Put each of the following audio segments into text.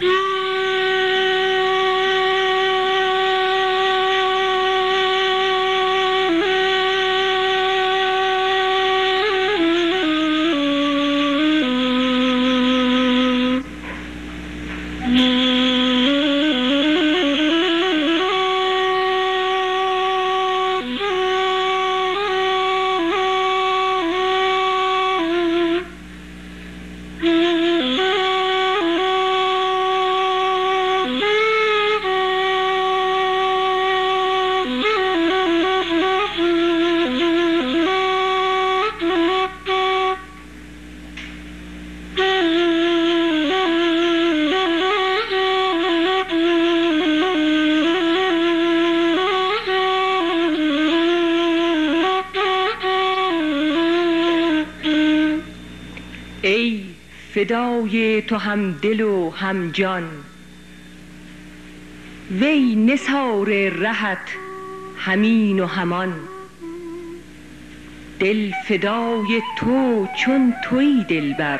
ای فدای تو هم دل و هم جان، وی نثار رهت همین و همان. دل فدای تو چون تویی دلبر،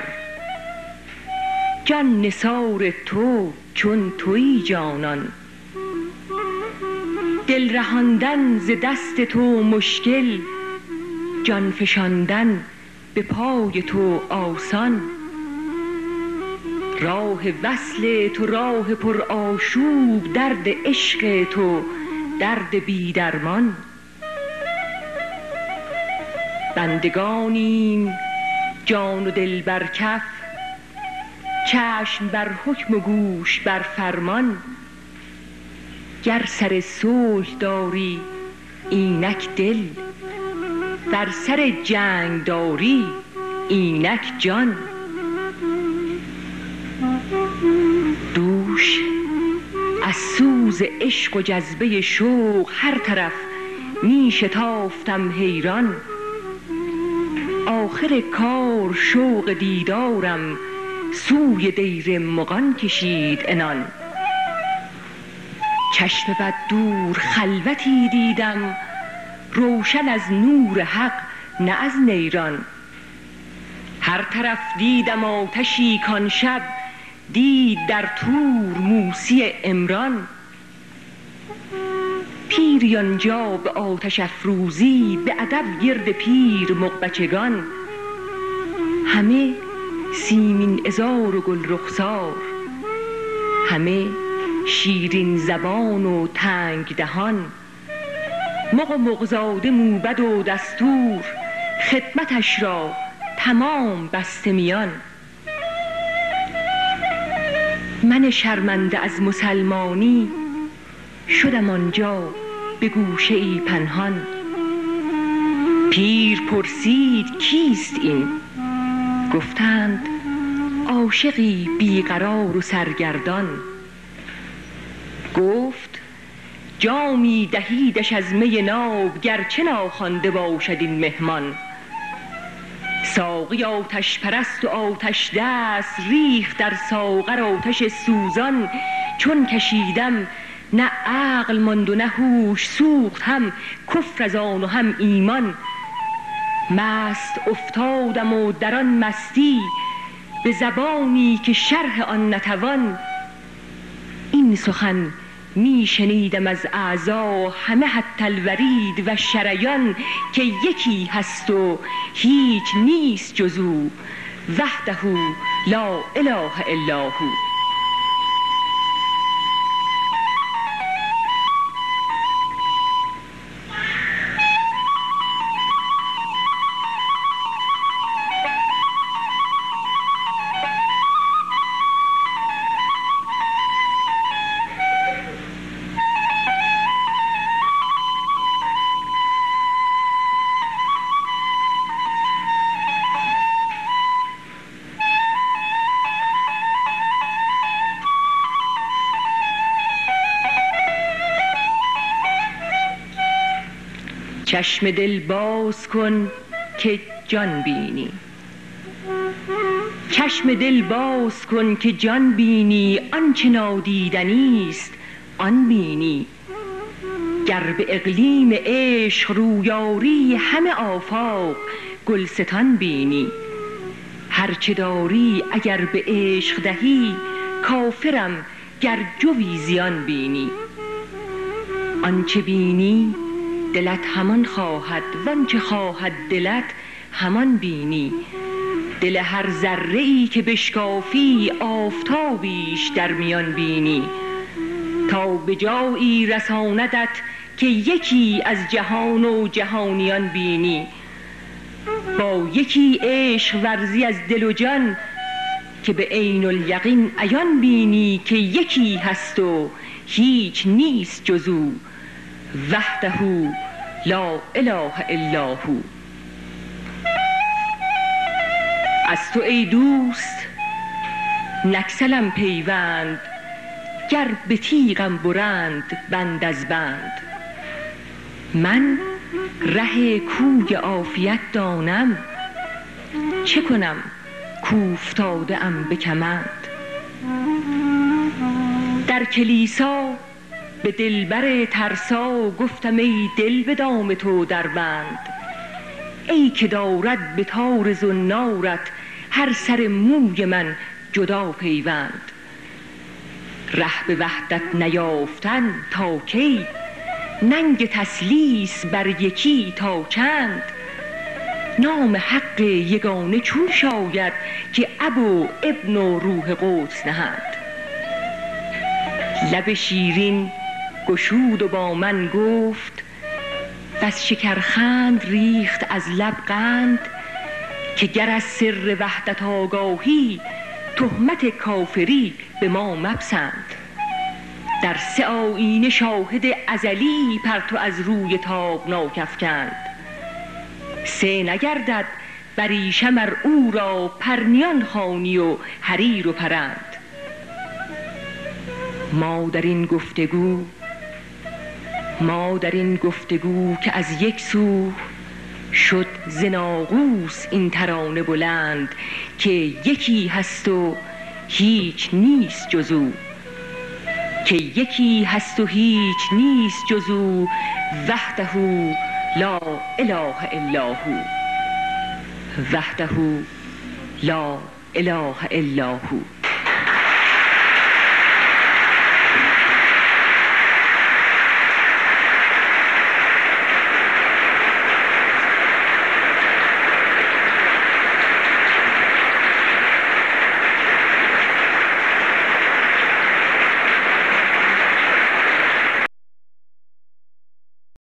جان نثار تو چون تویی جانان. دل رهاندن ز دست تو مشکل، جان فشاندن به پای تو آسان. راه وصل تو راه پر آشوب، درد عشق تو درد بی درمان. بندگانیم جان و دل بر کف، چشم بر حکم و گوش بر فرمان. گر سر صلح داری اینک دل، بر سر جنگ داری اینک جان. دوش از سوز عشق و جذبه شوق، هر طرف می شتافتم حیران. آخر کار شوق دیدارم، سوی دیر مغان کشید عنان. چشم بد دور خلوتی دیدم، روشن از نور حق نه از نیران. هر طرف دیدم آتشی کان شب، دید در طور موسی عمران. پیری آنجا به آتش افروزی، به ادب گرد پیر مغبچگان. همه سیمین عذار و گل رخسار، همه شیرین زبان و تنگ دهان. مغ و مغزاده موبد و دستور، خدمتش را تمام بسته میان. من شرمنده از مسلمانی، شدم آنجا به گوشه ای پنهان. پیر پرسید کیست این؟ گفتند عاشقی بیقرار و سرگردان. گفت جامی دهیدش از می ناب، گرچه ناخوانده باشد این مهمان. ساقی آتش پرست و آتش دست، ریخت در ساغر آتش سوزان. چون کشیدم نه عقل ماند و نه هوش، سوخت هم کفر از آن و هم ایمان. مست افتادم و در آن مستی، به زبانی که شرح آن نتوان. این سخن می شنیدم از اعضا، همه حتی الورید و شریان. که یکی هست و هیچ نیست جز او، وحده لا اله الا هو. چشم دل باز کن که جان بینی، چشم دل باز کن که جان بینی. آنچه نادیدنی است آن بینی. گر به اقلیم عشق رویاری، همه آفاق گلستان بینی. هرچه داری اگر به عشق دهی، کافرم گر جوی زیان بینی. آنچه بینی دلت همان خواهد، وانچه خواهد دلت همان بینی. دل هر ذره ای که بشکافی، آفتابیش در میان بینی. تا به جایی رساندت که یکی از جهان و جهانیان بینی. با یکی عشق ورزی از دل و جان، که به عین الیقین عیان بینی. که یکی هست و هیچ نیست جز او، وحده لا اله الا هو. از تو ای دوست نگسلم پیوند، گر به تیغم برند بند از بند. من ره کوی عافیت دانم، چه کنم کاوفتاده ام به کمند. در کلیسا به دلبر ترسا، گفتم ای دل به دام تو در بند. ای که دارد به تار زنارت، هر سر موی من جدا پیوند. ره به وحدت نیافتن تا کی، ننگ تثلیث بر یکی تا چند. نام حق یگانه چون شاید، که اب و ابن و روح قدس نهند. لب شیرین گشود و با من گفت، بس شکرخند ریخت از لب قند. که گر از سر وحدت آگاهی، تهمت کافری به ما مپسند. در سه آیینه شاهد ازلی، پرتو از روی تابناک افکند. سه نگردد بریشم ار او را، پرنیان خوانی و حریر و پرند. ما در این گفتگو که از یک سو، شد ز ناقوس این ترانه بلند. که یکی هست و هیچ نیست جز او، که یکی هست و هیچ نیست جز او، وحده لا اله الا هو. وحده لا اله الا هو.